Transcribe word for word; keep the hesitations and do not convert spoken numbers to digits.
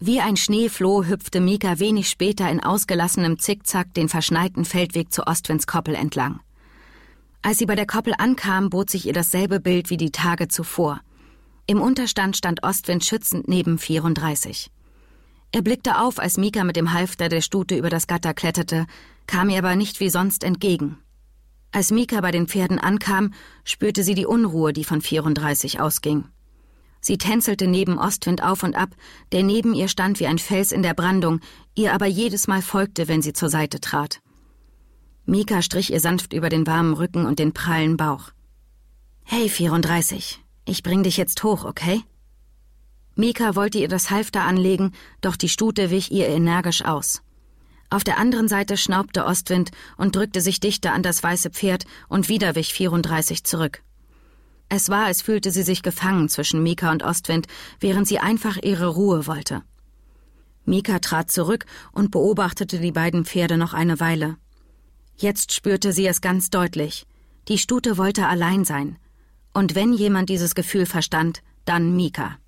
Wie ein Schneefloh hüpfte Mika wenig später in ausgelassenem Zickzack den verschneiten Feldweg zu Ostwinds Koppel entlang. Als sie bei der Koppel ankam, bot sich ihr dasselbe Bild wie die Tage zuvor. Im Unterstand stand Ostwind schützend neben vierunddreißig. Er blickte auf, als Mika mit dem Halfter der Stute über das Gatter kletterte, kam ihr aber nicht wie sonst entgegen. Als Mika bei den Pferden ankam, spürte sie die Unruhe, die von vierunddreißig ausging. Sie tänzelte neben Ostwind auf und ab, der neben ihr stand wie ein Fels in der Brandung, ihr aber jedes Mal folgte, wenn sie zur Seite trat. Mika strich ihr sanft über den warmen Rücken und den prallen Bauch. »Hey, vierunddreißig, ich bring dich jetzt hoch, okay?« Mika wollte ihr das Halfter anlegen, doch die Stute wich ihr energisch aus. Auf der anderen Seite schnaubte Ostwind und drückte sich dichter an das weiße Pferd und wieder wich vierunddreißig zurück. Es war, als fühlte sie sich gefangen zwischen Mika und Ostwind, während sie einfach ihre Ruhe wollte. Mika trat zurück und beobachtete die beiden Pferde noch eine Weile. Jetzt spürte sie es ganz deutlich. Die Stute wollte allein sein. Und wenn jemand dieses Gefühl verstand, dann Mika.